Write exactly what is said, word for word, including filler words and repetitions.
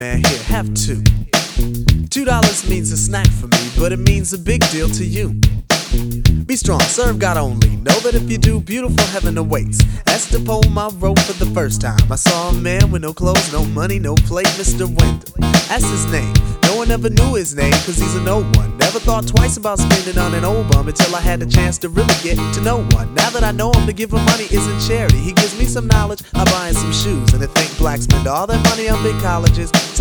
Man, here, have two. Two dollars means a snack for me, but it means a big deal to you. Be strong, serve God only. Know that if you do, beautiful heaven awaits. That's the poem I wrote for the first time. I saw a man with no clothes, no money, no plate, Mister Wendell. That's his name. No one ever knew his name, cause he's a no one. Never thought twice about spending on an old bum until I had the chance to really get to know one. Now that I know him, to give him money isn't charity. He gives me some knowledge, I buy him some shoes. And to think blacks spend all their money on big colleges.